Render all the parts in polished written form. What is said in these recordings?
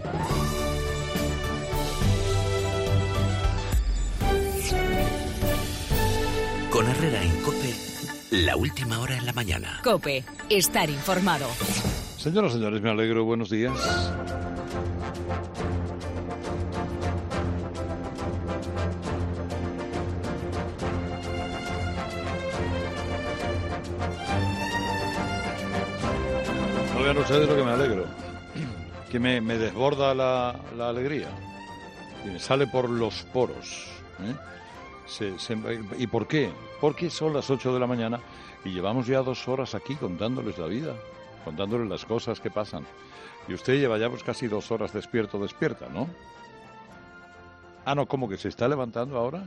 Con Herrera en COPE, la última hora en la mañana. COPE, estar informado. Señoras y señores, me alegro. Buenos días. Oigan ustedes lo que me alegro, que me desborda la alegría y me sale por los poros, ¿eh? ¿Y por qué? Porque son las 8 de la mañana y llevamos ya 2 horas aquí contándoles la vida, contándoles las cosas que pasan. Y usted lleva ya pues casi 2 horas despierta, ¿no? Ah, no, ¿cómo que se está levantando ahora?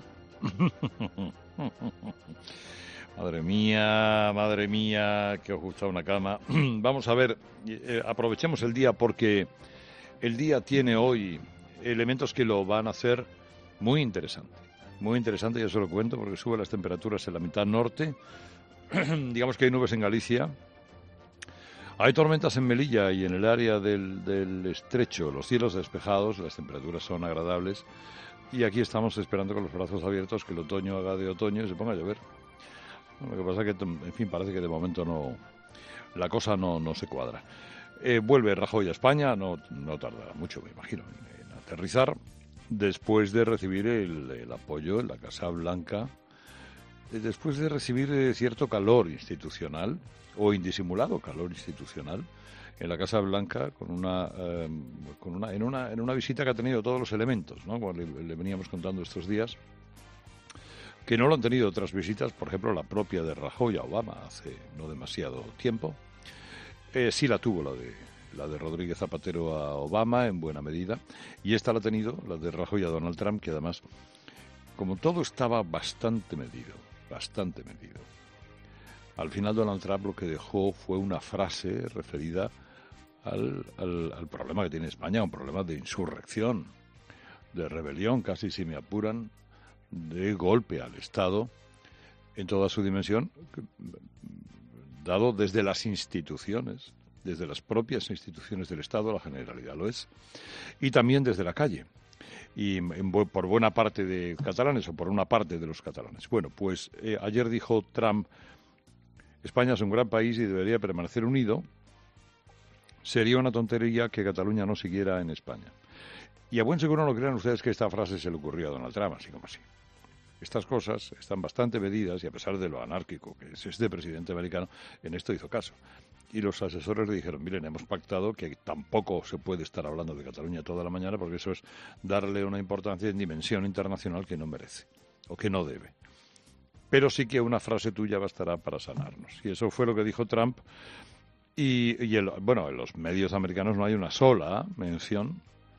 Madre mía, que os gusta una cama. Vamos a ver, aprovechemos el día porque el día tiene hoy elementos que lo van a hacer muy interesante. Muy interesante, ya se lo cuento, porque suben las temperaturas en la mitad norte. Digamos que hay nubes en Galicia. Hay tormentas en Melilla y en el área del estrecho. Los cielos despejados, las temperaturas son agradables. Y aquí estamos esperando con los brazos abiertos que el otoño haga de otoño y se ponga a llover. Lo que pasa es que, en fin, parece que de momento la cosa no se cuadra. Vuelve Rajoy a España, no tardará mucho, me imagino, en aterrizar, después de recibir el apoyo en la Casa Blanca, después de recibir cierto calor institucional, o indisimulado calor institucional, en la Casa Blanca, en una visita que ha tenido todos los elementos, ¿no? Como le veníamos contando estos días, que no lo han tenido otras visitas, por ejemplo, la propia de Rajoy a Obama hace no demasiado tiempo. Sí la tuvo la de Rodríguez Zapatero a Obama, en buena medida, y esta la ha tenido, la de Rajoy a Donald Trump, que además, como todo estaba bastante medido, al final Donald Trump lo que dejó fue una frase referida al problema que tiene España, un problema de insurrección, de rebelión, casi si me apuran, de golpe al Estado en toda su dimensión, dado desde las instituciones, desde las propias instituciones del Estado, la Generalidad lo es, y también desde la calle, y por buena parte de catalanes o por una parte de los catalanes. Bueno, pues ayer dijo Trump, España es un gran país y debería permanecer unido, sería una tontería que Cataluña no siguiera en España. Y a buen seguro no crean ustedes que esta frase se le ocurrió a Donald Trump, así como así. Estas cosas están bastante medidas y a pesar de lo anárquico que es este presidente americano, en esto hizo caso. Y los asesores le dijeron, miren, hemos pactado que tampoco se puede estar hablando de Cataluña toda la mañana porque eso es darle una importancia en dimensión internacional que no merece o que no debe. Pero sí que una frase tuya bastará para sanarnos. Y eso fue lo que dijo Trump. En los medios americanos no hay una sola mención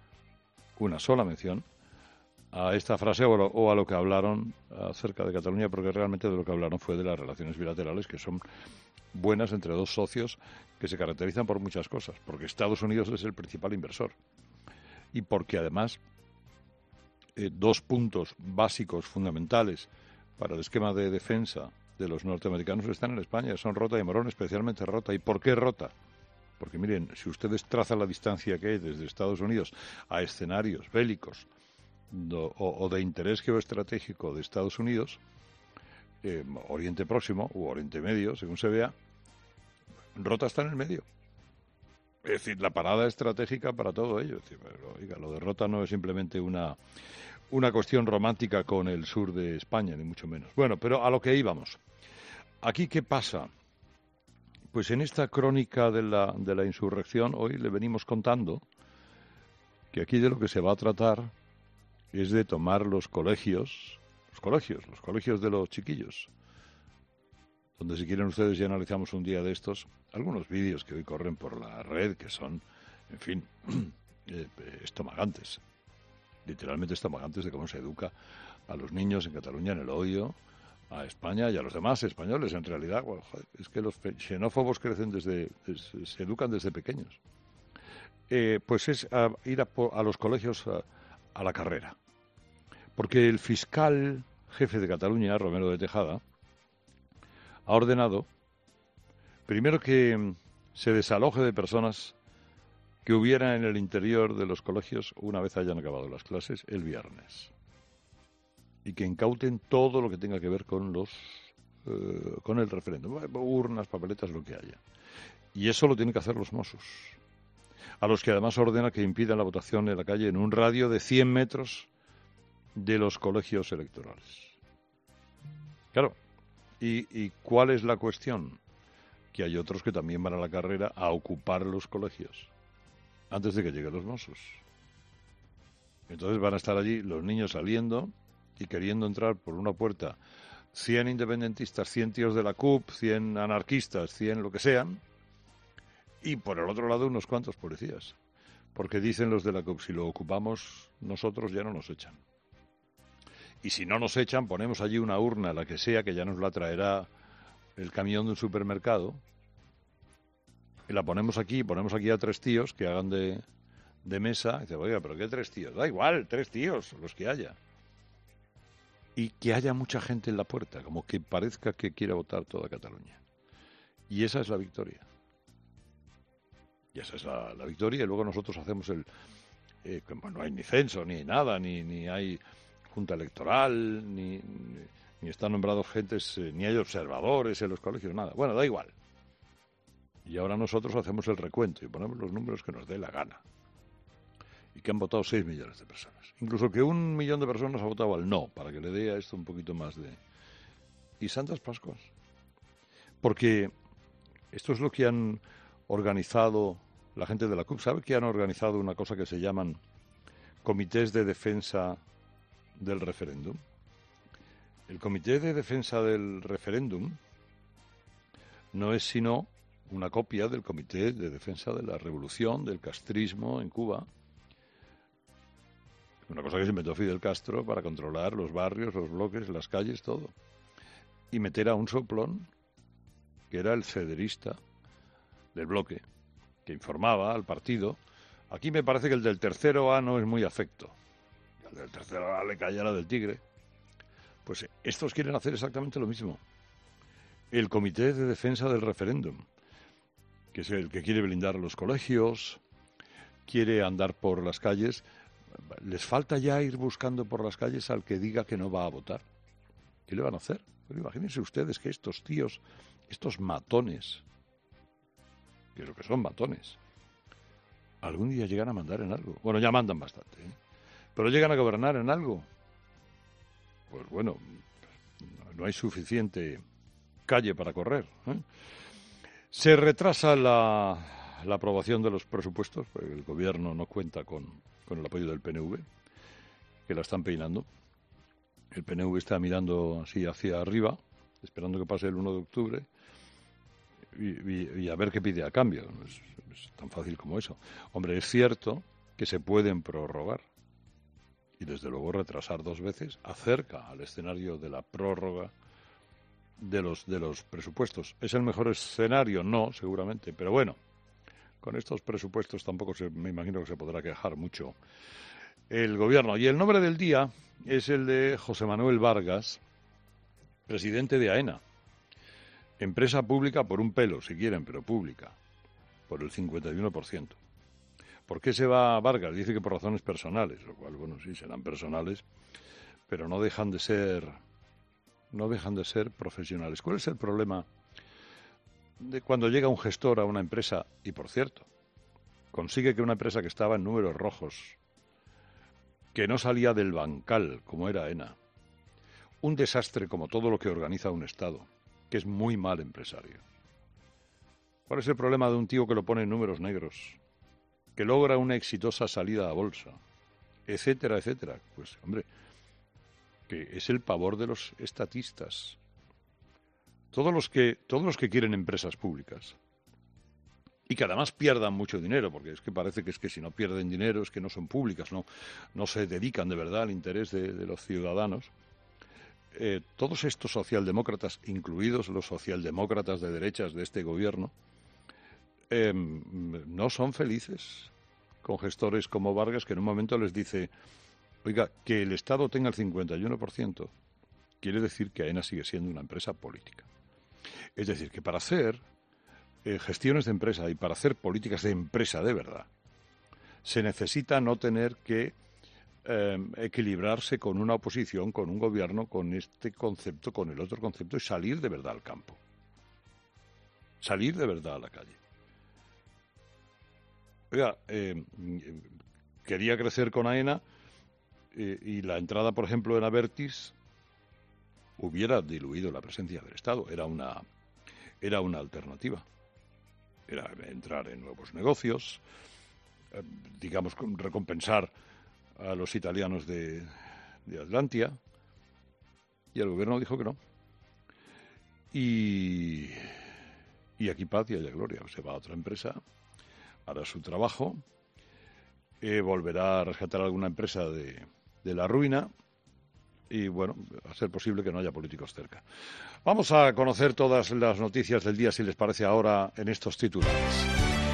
a esta frase o a lo que hablaron acerca de Cataluña, porque realmente de lo que hablaron fue de las relaciones bilaterales, que son buenas entre dos socios que se caracterizan por muchas cosas, porque Estados Unidos es el principal inversor y porque además 2 puntos básicos fundamentales para el esquema de defensa de los norteamericanos están en España, son Rota y Morón, especialmente Rota. ¿Y por qué Rota? Porque miren, si ustedes trazan la distancia que hay desde Estados Unidos a escenarios bélicos o de interés geoestratégico de Estados Unidos, Oriente Próximo u Oriente Medio, según se vea, Rota está en el medio. Es decir, la parada estratégica para todo ello. Es decir, oiga, lo de Rota no es simplemente una cuestión romántica con el sur de España, ni mucho menos. Bueno, pero a lo que íbamos. Aquí, ¿qué pasa? Pues en esta crónica de la insurrección, hoy le venimos contando que aquí de lo que se va a tratar es de tomar los colegios de los chiquillos, donde si quieren ustedes ya analizamos un día de estos algunos vídeos que hoy corren por la red que son, en fin, estomagantes, literalmente estomagantes de cómo se educa a los niños en Cataluña en el odio a España y a los demás españoles. En realidad, bueno, es que los xenófobos se educan desde pequeños. Pues es ir a los colegios a la carrera. Porque el fiscal jefe de Cataluña, Romero de Tejada, ha ordenado, primero, que se desaloje de personas que hubiera en el interior de los colegios una vez hayan acabado las clases el viernes. Y que incauten todo lo que tenga que ver con con el referéndum, urnas, papeletas, lo que haya. Y eso lo tienen que hacer los Mossos, a los que además ordena que impidan la votación en la calle en un radio de 100 metros de los colegios electorales. Claro, ¿y cuál es la cuestión? Que hay otros que también van a la carrera a ocupar los colegios antes de que lleguen los Mossos. Entonces van a estar allí los niños saliendo y queriendo entrar por una puerta 100 independentistas, 100 tíos de la CUP, 100 anarquistas, 100 lo que sean, y por el otro lado unos cuantos policías. Porque dicen los de la CUP, si lo ocupamos nosotros ya no nos echan. Y si no nos echan, ponemos allí una urna, la que sea, que ya nos la traerá el camión de un supermercado, y la ponemos aquí a 3 tíos que hagan de mesa. Y dice, oiga, ¿pero qué 3 tíos? Da igual, 3 tíos, los que haya. Y que haya mucha gente en la puerta, como que parezca que quiere votar toda Cataluña. Y esa es la victoria. Y esa es la victoria, y luego nosotros hacemos como no hay ni censo, ni nada, ni hay junta electoral, ni están nombrados gentes, ni hay observadores en los colegios, nada. Bueno, da igual. Y ahora nosotros hacemos el recuento y ponemos los números que nos dé la gana. Y que han votado 6 millones de personas. Incluso que 1 millón de personas ha votado al no, para que le dé a esto un poquito más de... Y Santas Pascuas. Porque esto es lo que han organizado la gente de la CUP. ¿Sabe que han organizado una cosa que se llaman comités de defensa del referéndum? El comité de defensa del referéndum no es sino una copia del comité de defensa de la revolución, del castrismo en Cuba. Una cosa que se inventó Fidel Castro para controlar los barrios, los bloques, las calles, todo. Y meter a un soplón, que era el cederista del bloque, que informaba al partido. Aquí me parece que el del tercero A no es muy afecto. Al del tercero A le cae la del tigre. Pues estos quieren hacer exactamente lo mismo. El comité de defensa del referéndum, que es el que quiere blindar los colegios, quiere andar por las calles. Les falta ya ir buscando por las calles al que diga que no va a votar. ¿Qué le van a hacer? Pero imagínense ustedes que estos tíos, estos matones, que lo que son matones, algún día llegan a mandar en algo. Bueno, ya mandan bastante, ¿eh? Pero llegan a gobernar en algo. Pues bueno, no hay suficiente calle para correr, ¿eh? Se retrasa la aprobación de los presupuestos, porque el gobierno no cuenta con el apoyo del PNV, que la están peinando. El PNV está mirando así hacia arriba, esperando que pase el 1 de octubre, y a ver qué pide a cambio. Es tan fácil como eso. Hombre, es cierto que se pueden prorrogar, y desde luego retrasar 2 veces acerca al escenario de la prórroga de los presupuestos. ¿Es el mejor escenario? No, seguramente, pero bueno, con estos presupuestos tampoco me imagino que se podrá quejar mucho el gobierno. Y el nombre del día es el de José Manuel Vargas, presidente de AENA. Empresa pública por un pelo, si quieren, pero pública, por el 51%. ¿Por qué se va Vargas? Dice que por razones personales, lo cual, bueno, sí, serán personales, pero no dejan de ser profesionales. ¿Cuál es el problema de cuando llega un gestor a una empresa y, por cierto, consigue que una empresa que estaba en números rojos, que no salía del bancal como era AENA, un desastre como todo lo que organiza un Estado, que es muy mal empresario? ¿Cuál es el problema de un tío que lo pone en números negros, que logra una exitosa salida a bolsa, etcétera, etcétera? Pues, hombre, que es el pavor de los estatistas. Todos los que quieren empresas públicas y que además pierdan mucho dinero, porque es que parece que si no pierden dinero es que no son públicas, no se dedican de verdad al interés de los ciudadanos. Todos estos socialdemócratas, incluidos los socialdemócratas de derechas de este gobierno, no son felices con gestores como Vargas, que en un momento les dice: oiga, que el Estado tenga el 51% quiere decir que AENA sigue siendo una empresa política. Es decir, que para hacer gestiones de empresa y para hacer políticas de empresa de verdad, se necesita no tener que equilibrarse con una oposición, con un gobierno, con este concepto, con el otro concepto, y salir de verdad al campo. Salir de verdad a la calle. Oiga, quería crecer con AENA y la entrada, por ejemplo, en Abertis hubiera diluido la presencia del Estado. Era una alternativa. Era entrar en nuevos negocios, digamos, recompensar a los italianos de Atlantia, y el gobierno dijo que no. Y aquí paz y allá gloria. Se va a otra empresa, hará su trabajo, volverá a rescatar alguna empresa de la ruina y, bueno, a ser posible que no haya políticos cerca. Vamos a conocer todas las noticias del día, si les parece, ahora en estos titulares.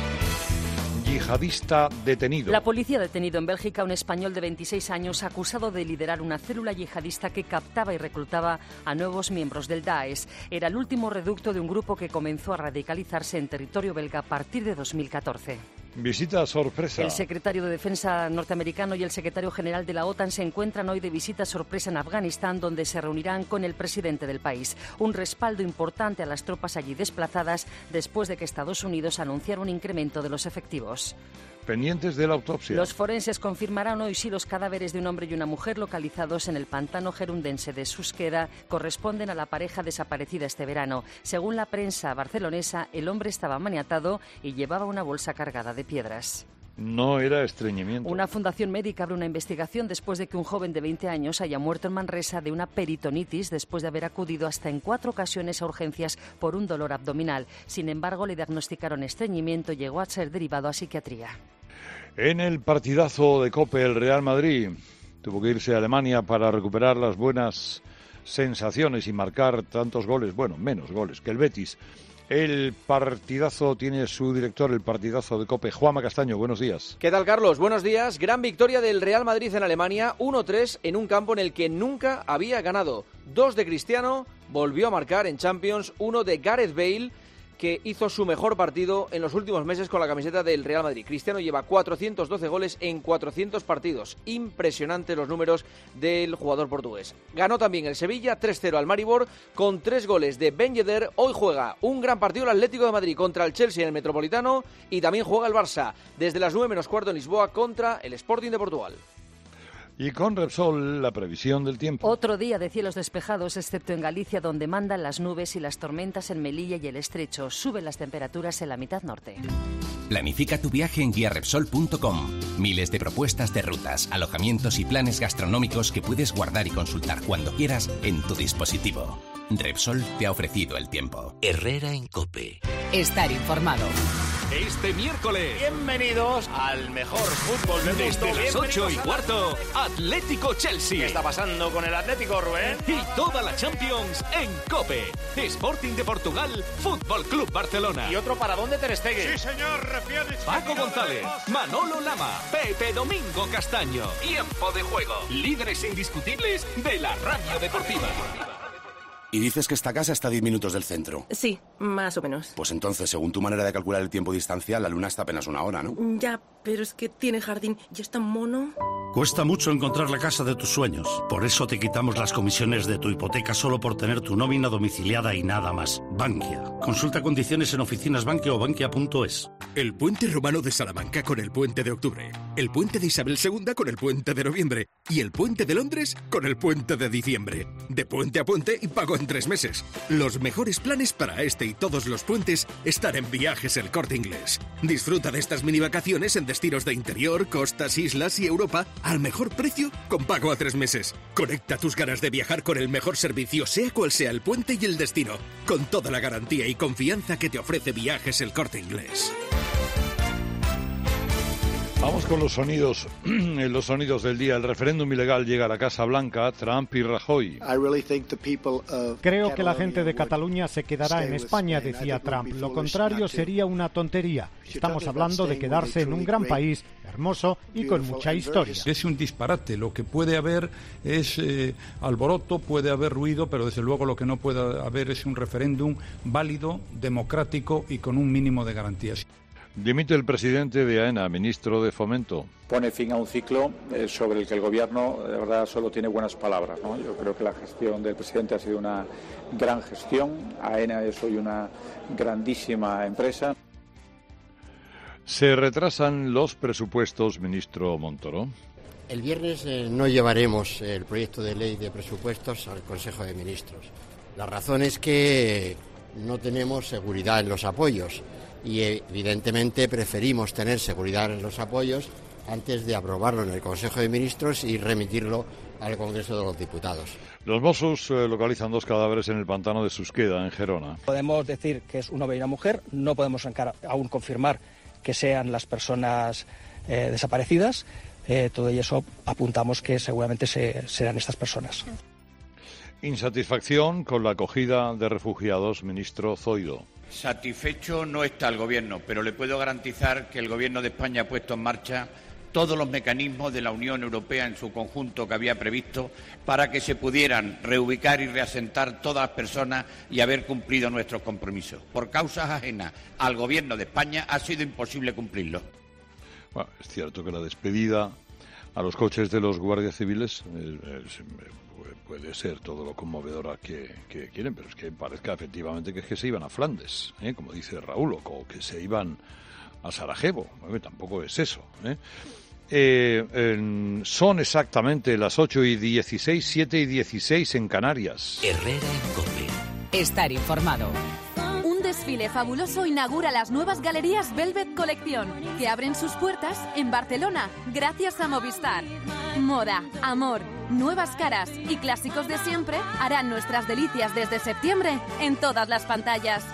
Yihadista detenido. La policía ha detenido en Bélgica a un español de 26 años acusado de liderar una célula yihadista que captaba y reclutaba a nuevos miembros del Daesh. Era el último reducto de un grupo que comenzó a radicalizarse en territorio belga a partir de 2014. Visita sorpresa. El secretario de Defensa norteamericano y el secretario general de la OTAN se encuentran hoy de visita sorpresa en Afganistán, donde se reunirán con el presidente del país. Un respaldo importante a las tropas allí desplazadas después de que Estados Unidos anunciara un incremento de los efectivos. Pendientes de la autopsia. Los forenses confirmarán hoy si los cadáveres de un hombre y una mujer localizados en el pantano gerundense de Susqueda corresponden a la pareja desaparecida este verano. Según la prensa barcelonesa, el hombre estaba maniatado y llevaba una bolsa cargada de piedras. No era estreñimiento. Una fundación médica abre una investigación después de que un joven de 20 años haya muerto en Manresa de una peritonitis después de haber acudido hasta en 4 ocasiones a urgencias por un dolor abdominal. Sin embargo, le diagnosticaron estreñimiento y llegó a ser derivado a psiquiatría. En el partidazo de COPE, el Real Madrid tuvo que irse a Alemania para recuperar las buenas sensaciones y marcar tantos goles, bueno, menos goles que el Betis. El partidazo tiene su director, el partidazo de COPE, Juanma Castaño. Buenos días. ¿Qué tal, Carlos? Buenos días. Gran victoria del Real Madrid en Alemania, 1-3 en un campo en el que nunca había ganado. 2 de Cristiano, volvió a marcar en Champions, 1 de Gareth Bale, que hizo su mejor partido en los últimos meses con la camiseta del Real Madrid. Cristiano lleva 412 goles en 400 partidos. Impresionantes los números del jugador portugués. Ganó también el Sevilla 3-0 al Maribor con 3 goles de Ben Yedder. Hoy juega un gran partido el Atlético de Madrid contra el Chelsea en el Metropolitano y también juega el Barça desde las 9:15 en Lisboa contra el Sporting de Portugal. Y con Repsol, la previsión del tiempo. Otro día de cielos despejados, excepto en Galicia, donde mandan las nubes y las tormentas en Melilla y el Estrecho. Suben las temperaturas en la mitad norte. Planifica tu viaje en guiarepsol.com. Miles de propuestas de rutas, alojamientos y planes gastronómicos que puedes guardar y consultar cuando quieras en tu dispositivo. Repsol te ha ofrecido el tiempo. Herrera en COPE. Estar informado. Este miércoles, bienvenidos al mejor fútbol del mundo. desde las 8:15, Atlético Chelsea. ¿Qué está pasando con el Atlético, Rubén? Y toda la Champions en COPE. Sporting de Portugal, Fútbol Club Barcelona. Y otro paradón de Ter Stegen. Sí, señor, Paco González, Manolo Lama, Pepe Domingo Castaño. Tiempo de juego. Líderes indiscutibles de la radio deportiva. Y dices que esta casa está a 10 minutos del centro. Sí, más o menos. Pues entonces, según tu manera de calcular el tiempo distancial, la luna está apenas una hora, ¿no? Ya, pero es que tiene jardín y es tan mono. Cuesta mucho encontrar la casa de tus sueños. Por eso te quitamos las comisiones de tu hipoteca solo por tener tu nómina domiciliada y nada más. Bankia. Consulta condiciones en oficinas Bankia o bankia.es. El puente romano de Salamanca con el puente de octubre. El puente de Isabel II con el puente de noviembre. Y el puente de Londres con el puente de diciembre. De puente a puente y pago en 3 meses. Los mejores planes para este y todos los puentes están en Viajes El Corte Inglés. Disfruta de estas mini vacaciones en destinos de interior, costas, islas y Europa al mejor precio con pago a 3 meses. Conecta tus ganas de viajar con el mejor servicio, sea cual sea el puente y el destino, con toda la garantía y confianza que te ofrece Viajes El Corte Inglés. Vamos con los sonidos del día. El referéndum ilegal llega a la Casa Blanca, Trump y Rajoy. Creo que la gente de Cataluña se quedará en España, decía Trump. Lo contrario sería una tontería. Estamos hablando de quedarse en un gran país, hermoso y con mucha historia. Es un disparate. Lo que puede haber es alboroto, puede haber ruido, pero desde luego lo que no puede haber es un referéndum válido, democrático y con un mínimo de garantías. Dimite el presidente de AENA, ministro de Fomento. Pone fin a un ciclo sobre el que el Gobierno, de verdad, solo tiene buenas palabras, ¿no? Yo creo que la gestión del presidente ha sido una gran gestión. AENA es hoy una grandísima empresa. Se retrasan los presupuestos, ministro Montoro. El viernes no llevaremos el proyecto de ley de presupuestos al Consejo de Ministros. La razón es que no tenemos seguridad en los apoyos. Y evidentemente preferimos tener seguridad en los apoyos antes de aprobarlo en el Consejo de Ministros y remitirlo al Congreso de los Diputados. Los Mossos localizan 2 cadáveres en el pantano de Susqueda, en Gerona. Podemos decir que es un hombre y una mujer, no podemos aún confirmar que sean las personas desaparecidas. Todo eso apuntamos que seguramente serán estas personas. Insatisfacción con la acogida de refugiados, ministro Zoido. Satisfecho no está el Gobierno, pero le puedo garantizar que el Gobierno de España ha puesto en marcha todos los mecanismos de la Unión Europea en su conjunto que había previsto para que se pudieran reubicar y reasentar todas las personas y haber cumplido nuestros compromisos. Por causas ajenas al Gobierno de España ha sido imposible cumplirlo. Bueno, es cierto que la despedida a los coches de los guardias civiles puede ser todo lo conmovedora que quieren, pero es que parezca efectivamente que es que se iban a Flandes, como dice Raúl, o que se iban a Sarajevo. Tampoco es eso. Son exactamente las 8:16, 7:16 en Canarias. Herrera en COPE. Estar informado. Un desfile fabuloso inaugura las nuevas galerías Velvet Colección, que abren sus puertas en Barcelona gracias a Movistar. Moda, amor, nuevas caras y clásicos de siempre harán nuestras delicias desde septiembre en todas las pantallas.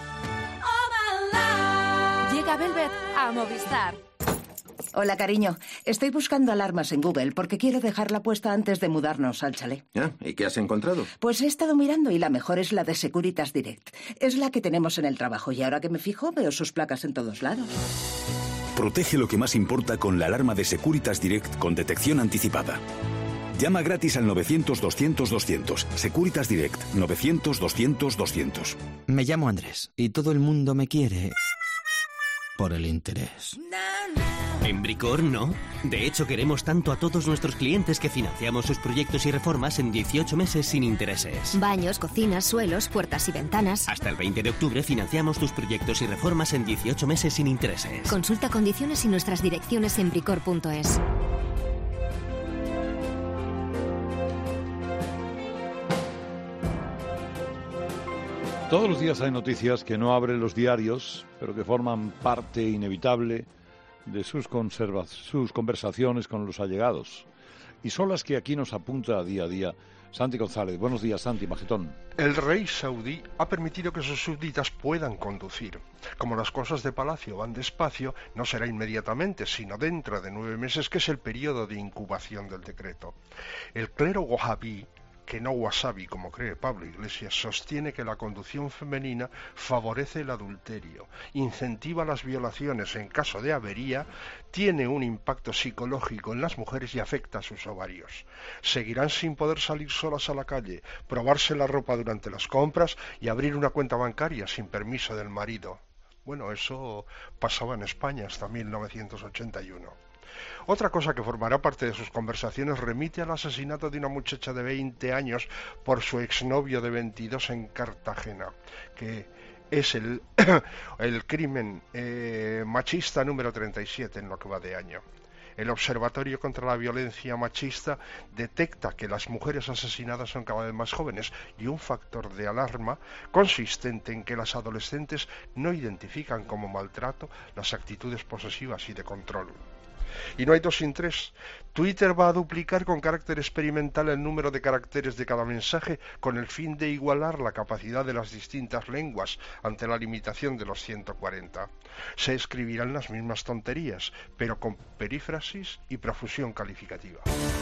Llega Velvet a Movistar. Hola, cariño. Estoy buscando alarmas en Google porque quiero dejarla puesta antes de mudarnos al chalet. ¿Y qué has encontrado? Pues he estado mirando y la mejor es la de Securitas Direct. Es la que tenemos en el trabajo y ahora que me fijo veo sus placas en todos lados. Protege lo que más importa con la alarma de Securitas Direct con detección anticipada. Llama gratis al 900-200-200. Securitas Direct, 900-200-200. Me llamo Andrés y todo el mundo me quiere por el interés. En Bricor no. De hecho, queremos tanto a todos nuestros clientes que financiamos sus proyectos y reformas en 18 meses sin intereses. Baños, cocinas, suelos, puertas y ventanas. Hasta el 20 de octubre financiamos tus proyectos y reformas en 18 meses sin intereses. Consulta condiciones y nuestras direcciones en bricor.es. Todos los días hay noticias que no abren los diarios, pero que forman parte inevitable de sus conversaciones con los allegados. Y son las que aquí nos apunta día a día Santi González. Buenos días, Santi, majetón. El rey saudí ha permitido que sus súbditas puedan conducir. Como las cosas de palacio van despacio, no será inmediatamente, sino dentro de 9 meses, que es el periodo de incubación del decreto. El clero wahhabí, que no wasabi como cree Pablo Iglesias, sostiene que la conducción femenina favorece el adulterio, incentiva las violaciones en caso de avería, tiene un impacto psicológico en las mujeres y afecta a sus ovarios. Seguirán sin poder salir solas a la calle, probarse la ropa durante las compras y abrir una cuenta bancaria sin permiso del marido. Bueno, eso pasaba en España hasta 1981. Otra cosa que formará parte de sus conversaciones remite al asesinato de una muchacha de 20 años por su exnovio de 22 en Cartagena, que es el crimen machista número 37 en lo que va de año. El Observatorio contra la Violencia Machista detecta que las mujeres asesinadas son cada vez más jóvenes y un factor de alarma consistente en que las adolescentes no identifican como maltrato las actitudes posesivas y de control. Y no hay 2 sin 3. Twitter va a duplicar con carácter experimental el número de caracteres de cada mensaje con el fin de igualar la capacidad de las distintas lenguas ante la limitación de los 140. Se escribirán las mismas tonterías, pero con perífrasis y profusión calificativa.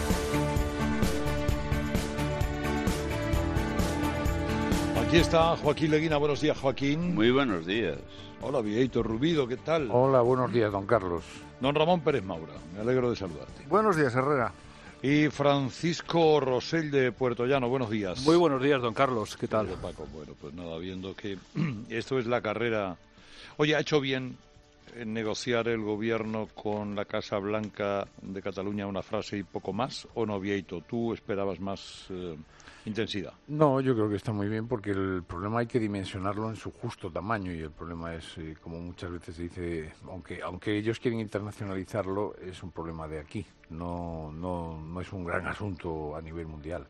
Aquí está Joaquín Leguina. Buenos días, Joaquín. Muy buenos días. Hola, Vieito Rubido, ¿qué tal? Hola, buenos días, don Carlos. Don Ramón Pérez Maura, me alegro de saludarte. Buenos días, Herrera. Y Francisco Rosell de Puerto Llano, buenos días. Muy buenos días, don Carlos, ¿qué tal? Paco, bueno, pues nada, viendo que esto es la carrera... Oye, ha hecho bien negociar el gobierno con la Casa Blanca de Cataluña una frase y poco más, o no, Vieito? ¿Tú esperabas más intensidad? No, yo creo que está muy bien, porque el problema hay que dimensionarlo en su justo tamaño, y el problema es, como muchas veces se dice, aunque ellos quieren internacionalizarlo, es un problema de aquí, no es un gran asunto a nivel mundial.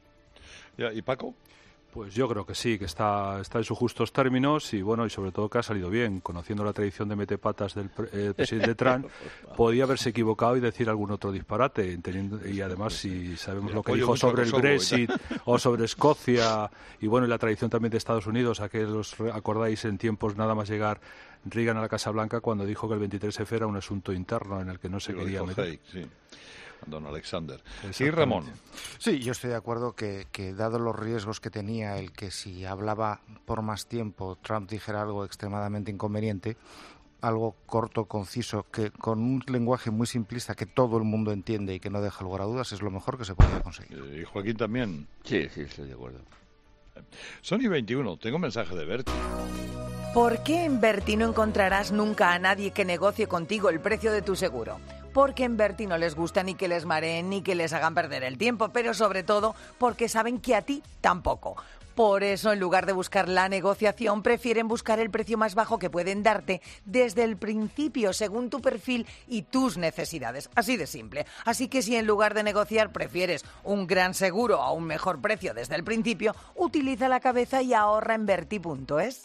¿Y Paco? Pues yo creo que sí, que está en sus justos términos y bueno, y sobre todo que ha salido bien. Conociendo la tradición de metepatas del presidente Trump, podía haberse equivocado y decir algún otro disparate. Y además, si sabemos lo que dijo sobre el Brexit o sobre Escocia, y bueno, y la tradición también de Estados Unidos, a que os acordáis en tiempos nada más llegar Reagan a la Casa Blanca, cuando dijo que el 23F era un asunto interno en el que no se quería meter. Sí. Don Alexander. Sí, Ramón. Sí, yo estoy de acuerdo que dado los riesgos que tenía el que si hablaba por más tiempo Trump dijera algo extremadamente inconveniente, algo corto, conciso, que con un lenguaje muy simplista que todo el mundo entiende y que no deja lugar a dudas, es lo mejor que se podía conseguir. ¿Y Joaquín también? Sí, estoy de acuerdo. Sony 21, tengo un mensaje de Berti. ¿Por qué en Berti no encontrarás nunca a nadie que negocie contigo el precio de tu seguro? Porque en Berti no les gusta ni que les mareen ni que les hagan perder el tiempo, pero sobre todo porque saben que a ti tampoco. Por eso, en lugar de buscar la negociación, prefieren buscar el precio más bajo que pueden darte desde el principio, según tu perfil y tus necesidades. Así de simple. Así que si en lugar de negociar prefieres un gran seguro a un mejor precio desde el principio, utiliza la cabeza y ahorra en Berti.es.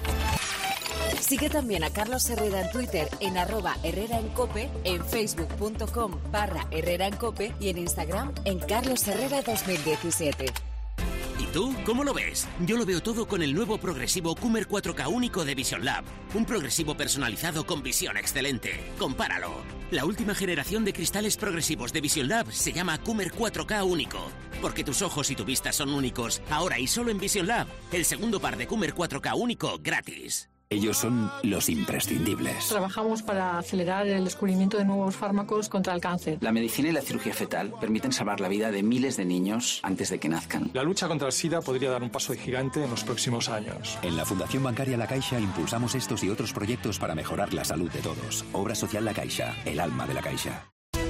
Sigue también a Carlos Herrera en Twitter en @HerreraEnCope, en facebook.com/HerreraEnCope y en Instagram en CarlosHerrera2017. ¿Y tú cómo lo ves? Yo lo veo todo con el nuevo progresivo Coomer 4K único de Vision Lab. Un progresivo personalizado con visión excelente. Compáralo. La última generación de cristales progresivos de Vision Lab se llama Coomer 4K único. Porque tus ojos y tu vista son únicos. Ahora y solo en Vision Lab. El segundo par de Coomer 4K único gratis. Ellos son los imprescindibles. Trabajamos para acelerar el descubrimiento de nuevos fármacos contra el cáncer. La medicina y la cirugía fetal permiten salvar la vida de miles de niños antes de que nazcan. La lucha contra el SIDA podría dar un paso de gigante en los próximos años. En la Fundación Bancaria La Caixa impulsamos estos y otros proyectos para mejorar la salud de todos. Obra social La Caixa, el alma de la Caixa.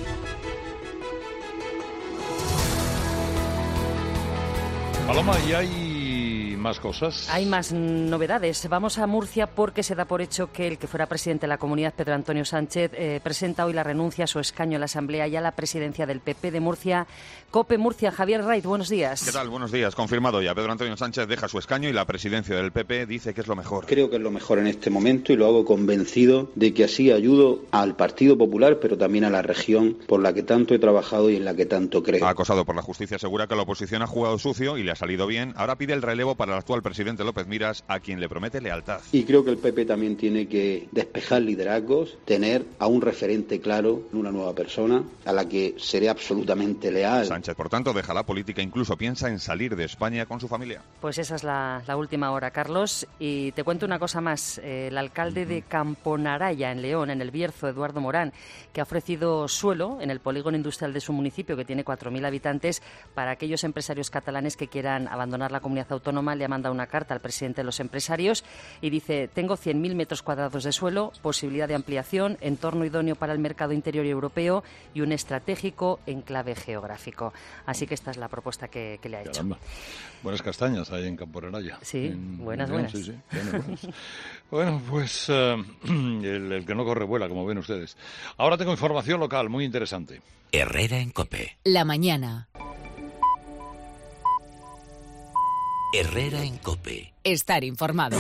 Paloma, ¿y hay más cosas? Hay más novedades. Vamos a Murcia porque se da por hecho que el que fuera presidente de la comunidad, Pedro Antonio Sánchez, presenta hoy la renuncia a su escaño en la Asamblea y a la presidencia del PP de Murcia. COPE Murcia, Javier Wright, buenos días. ¿Qué tal? Buenos días. Confirmado ya. Pedro Antonio Sánchez deja su escaño y la presidencia del PP dice que es lo mejor. Creo que es lo mejor en este momento y lo hago convencido de que así ayudo al Partido Popular, pero también a la región por la que tanto he trabajado y en la que tanto creo. Acosado por la justicia, asegura que la oposición ha jugado sucio y le ha salido bien. Ahora pide el relevo para el actual presidente López Miras, a quien le promete lealtad. Y creo que el PP también tiene que despejar liderazgos, tener a un referente claro, una nueva persona, a la que seré absolutamente leal. Sánchez, por tanto, deja la política, incluso piensa en salir de España con su familia. Pues esa es la última hora, Carlos. Y te cuento una cosa más. El alcalde de Camponaraya, en León, en el Bierzo, Eduardo Morán, que ha ofrecido suelo en el polígono industrial de su municipio, que tiene 4.000 habitantes, para aquellos empresarios catalanes que quieran abandonar la comunidad autónoma. Le ha mandado una carta al presidente de los empresarios y dice: tengo 100.000 metros cuadrados de suelo, posibilidad de ampliación, entorno idóneo para el mercado interior y europeo y un estratégico enclave geográfico. Así que esta es la propuesta que le ha hecho. Caramba. Buenas castañas hay en Camponaraya. Sí, buenas. Sí, sí. Bueno, pues el que no corre vuela, como ven ustedes. Ahora tengo información local muy interesante. Herrera en COPE. La mañana. Herrera en COPE. Estar informado.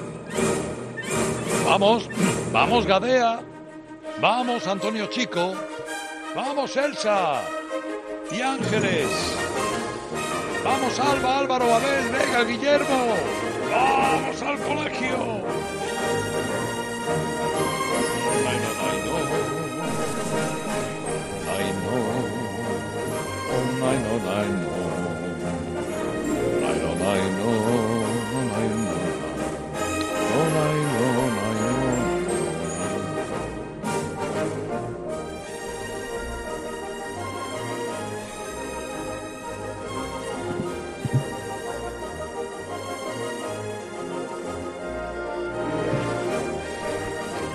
Vamos Gadea, vamos Antonio Chico, vamos Elsa y Ángeles, vamos Alba, Álvaro, Abel, Vega, Guillermo, vamos al colegio.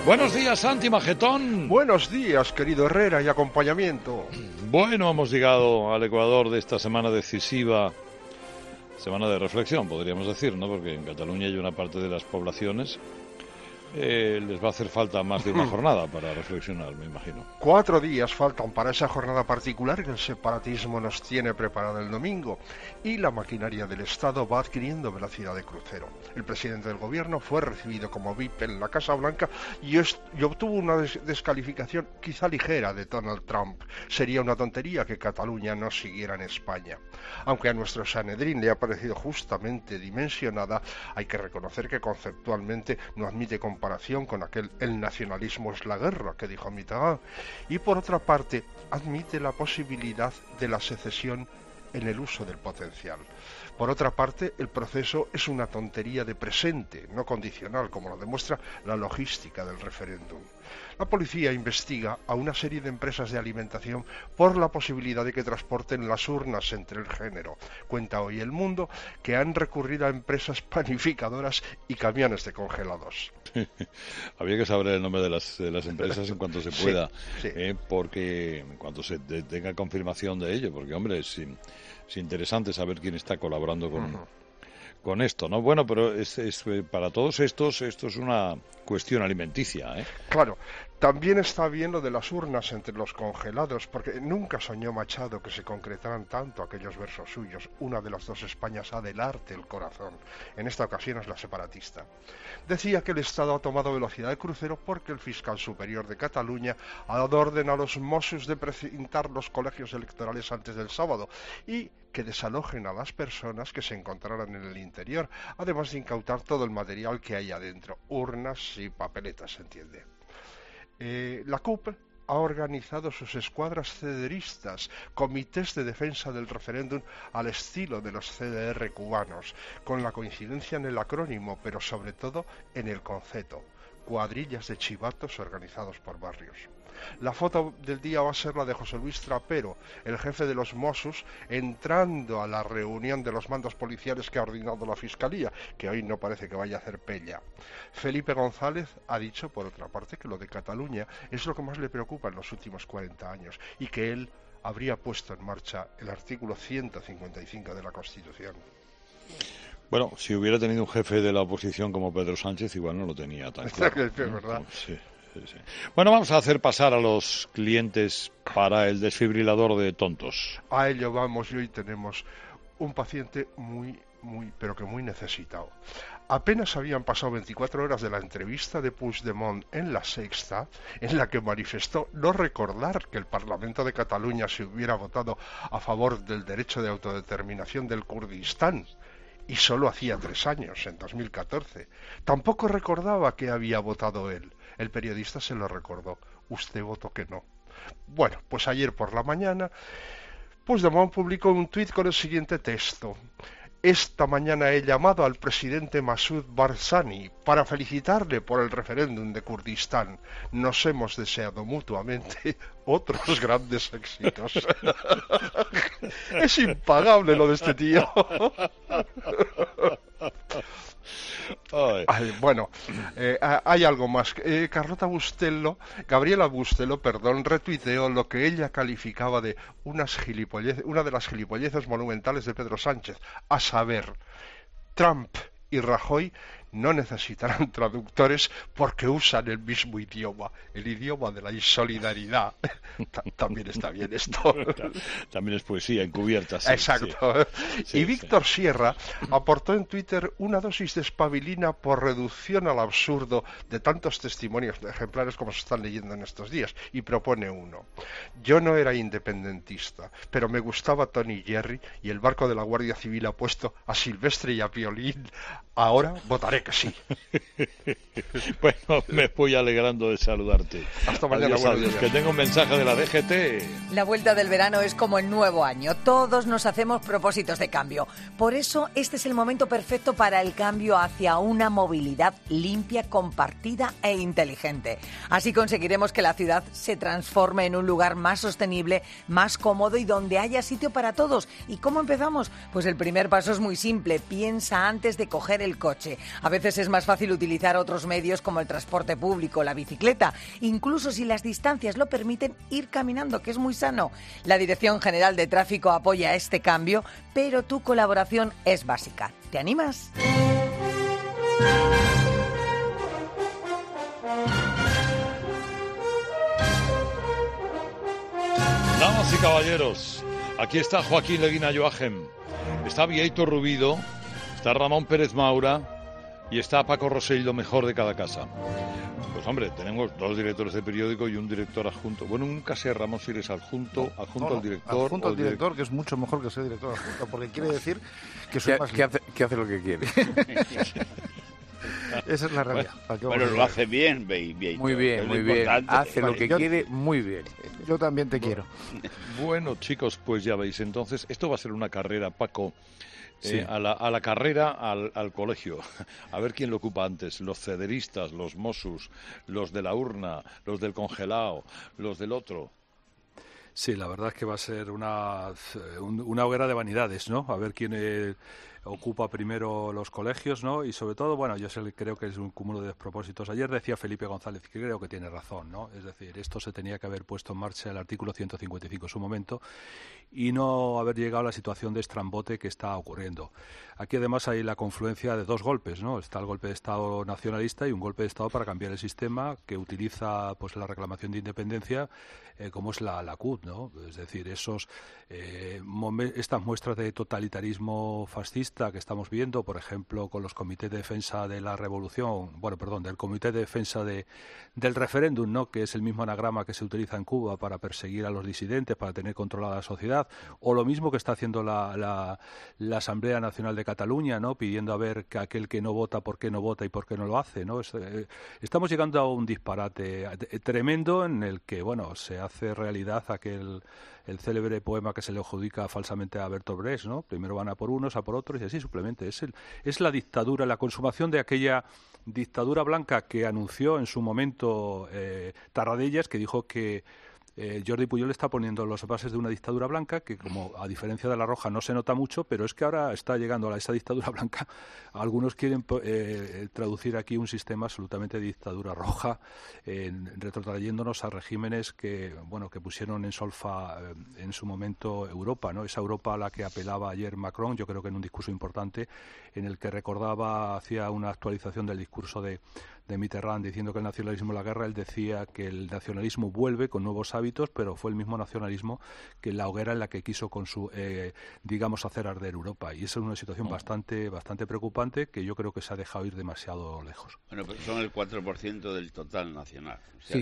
Buenos días, Santi Magetón. Buenos días, querido Herrera y acompañamiento. Bueno, hemos llegado al Ecuador de esta semana decisiva, semana de reflexión, podríamos decir, ¿no? Porque en Cataluña hay una parte de las poblaciones les va a hacer falta más de una jornada para reflexionar, me imagino. 4 días faltan para esa jornada particular que el separatismo nos tiene preparada el domingo y la maquinaria del Estado va adquiriendo velocidad de crucero. El presidente del gobierno fue recibido como VIP en la Casa Blanca y obtuvo una descalificación quizá ligera de Donald Trump. Sería una tontería que Cataluña no siguiera en España. Aunque a nuestro Sanedrín le ha parecido justamente dimensionada, hay que reconocer que conceptualmente no admite comparación con aquel "el nacionalismo es la guerra" que dijo Mitterrand, y por otra parte admite la posibilidad de la secesión en el uso del potencial. Por otra parte, el proceso es una tontería de presente, no condicional, como lo demuestra la logística del referéndum. La policía investiga a una serie de empresas de alimentación por la posibilidad de que transporten las urnas entre el género. Cuenta hoy El Mundo que han recurrido a empresas panificadoras y camiones de congelados. Habría que saber el nombre de las empresas en cuanto se pueda, sí. Porque en cuanto se tenga confirmación de ello, porque hombre, es interesante saber quién está colaborando con esto, ¿no? Bueno, pero para todos esto es una cuestión alimenticia, ¿eh? Claro. También está bien lo de las urnas entre los congelados, porque nunca soñó Machado que se concretaran tanto aquellos versos suyos. Una de las dos Españas ha del arte el corazón. En esta ocasión es la separatista. Decía que el Estado ha tomado velocidad de crucero porque el fiscal superior de Cataluña ha dado orden a los Mossos de precintar los colegios electorales antes del sábado y que desalojen a las personas que se encontraran en el interior, además de incautar todo el material que hay adentro, urnas y papeletas, se entiende. La CUP ha organizado sus escuadras cederistas, comités de defensa del referéndum al estilo de los CDR cubanos, con la coincidencia en el acrónimo, pero sobre todo en el concepto, cuadrillas de chivatos organizados por barrios. La foto del día va a ser la de José Luis Trapero, el jefe de los Mossos, entrando a la reunión de los mandos policiales que ha ordenado la Fiscalía, que hoy no parece que vaya a hacer pella. Felipe González ha dicho, por otra parte, que lo de Cataluña es lo que más le preocupa en los últimos 40 años y que él habría puesto en marcha el artículo 155 de la Constitución. Bueno, si hubiera tenido un jefe de la oposición como Pedro Sánchez, igual no lo tenía tan claro. Es verdad. Sí. Bueno, vamos a hacer pasar a los clientes para el desfibrilador de tontos. A ello vamos, y hoy tenemos un paciente muy, pero que muy necesitado. Apenas habían pasado 24 horas de la entrevista de Puigdemont en La Sexta, en la que manifestó no recordar que el Parlamento de Cataluña se hubiera votado a favor del derecho de autodeterminación del Kurdistán, y solo hacía 3 años, en 2014. Tampoco recordaba que había votado él. El periodista se lo recordó. Usted votó que no. Bueno, pues ayer por la mañana, Puigdemont publicó un tuit con el siguiente texto. Esta mañana he llamado al presidente Massoud Barzani para felicitarle por el referéndum de Kurdistán. Nos hemos deseado mutuamente otros grandes éxitos. Es impagable lo de este tío. Bueno, hay algo más. Gabriela Bustelo, retuiteó lo que ella calificaba de una de las gilipolleces monumentales de Pedro Sánchez, a saber, Trump y Rajoy no necesitarán traductores porque usan el mismo idioma, el idioma de la insolidaridad. También está bien esto. También es poesía encubierta. Sí, exacto. Sí. Y Víctor Sierra aportó en Twitter una dosis de espabilina por reducción al absurdo de tantos testimonios ejemplares como se están leyendo en estos días, y propone uno. Yo no era independentista, pero me gustaba Tony Jerry y el barco de la Guardia Civil ha puesto a Silvestre y a Piolín. Ahora votaré que sí. Bueno, me voy alegrando de saludarte. Hasta mañana. Adiós, que tengo un mensaje de la DGT. La vuelta del verano es como el nuevo año. Todos nos hacemos propósitos de cambio. Por eso, este es el momento perfecto para el cambio hacia una movilidad limpia, compartida e inteligente. Así conseguiremos que la ciudad se transforme en un lugar más sostenible, más cómodo y donde haya sitio para todos. ¿Y cómo empezamos? Pues el primer paso es muy simple. Piensa antes de coger el coche. A veces es más fácil utilizar otros medios como el transporte público, la bicicleta, incluso si las distancias lo permiten, ir caminando, que es muy sano. La Dirección General de Tráfico apoya este cambio, pero tu colaboración es básica. ¿Te animas? Damas y caballeros, aquí está Joaquín Leguina Joachim, está Vieito Rubido, está Ramón Pérez Maura y está Paco Rosell, lo mejor de cada casa. Pues hombre, tenemos 2 directores de periódico y un director adjunto. Bueno, nunca sé, Ramón, si eres adjunto al director. Adjunto al director, que es mucho mejor que ser director adjunto, porque quiere decir que soy más... Que hace lo que quiere. Esa es la realidad. Pero lo hace bien, baby. Muy bien, muy bien. Hace lo que quiere muy bien. Yo también te quiero. Bueno, chicos, pues ya veis, entonces, esto va a ser una carrera, Paco, Sí. a la carrera al colegio. A ver quién lo ocupa antes, los cederistas, los Mossos, los de la urna, los del congelado, los del otro. Sí, la verdad es que va a ser una hoguera de vanidades, ¿no? A ver quién ocupa primero los colegios, ¿no? Y sobre todo, bueno, yo creo que es un cúmulo de despropósitos. Ayer decía Felipe González, que creo que tiene razón, ¿no? Es decir, esto se tenía que haber puesto en marcha el artículo 155 en su momento y no haber llegado a la situación de estrambote que está ocurriendo. Aquí además hay la confluencia de 2 golpes, ¿no? Está el golpe de Estado nacionalista y un golpe de Estado para cambiar el sistema que utiliza pues la reclamación de independencia como es la CUT, ¿no? Es decir, estas muestras de totalitarismo fascista que estamos viendo, por ejemplo, con los comités de defensa de la revolución, del comité de defensa del referéndum, ¿no? Que es el mismo anagrama que se utiliza en Cuba para perseguir a los disidentes, para tener controlada la sociedad, o lo mismo que está haciendo la Asamblea Nacional de Cataluña, ¿no? Pidiendo a ver que aquel que no vota, por qué no vota y por qué no lo hace, ¿no? Estamos llegando a un disparate tremendo en el que, bueno, se hace realidad el célebre poema que se le adjudica falsamente a Bertolt Brecht, ¿no? Primero van a por unos, a por otros y así suplemente. Es la dictadura, la consumación de aquella dictadura blanca que anunció en su momento Tarradellas, que dijo que Jordi Pujol está poniendo las bases de una dictadura blanca que, como a diferencia de la roja, no se nota mucho, pero es que ahora está llegando a esa dictadura blanca. Algunos quieren traducir aquí un sistema absolutamente de dictadura roja, retrotrayéndonos a regímenes que pusieron en solfa en su momento Europa, ¿no? Esa Europa a la que apelaba ayer Macron, yo creo que en un discurso importante, en el que hacía una actualización del discurso de Mitterrand diciendo que el nacionalismo es la guerra. Él decía que el nacionalismo vuelve con nuevos hábitos, pero fue el mismo nacionalismo que la hoguera en la que quiso hacer arder Europa. Y esa es una situación bastante preocupante que yo creo que se ha dejado ir demasiado lejos. Bueno, pero son el 4% del total nacional. O sea sí.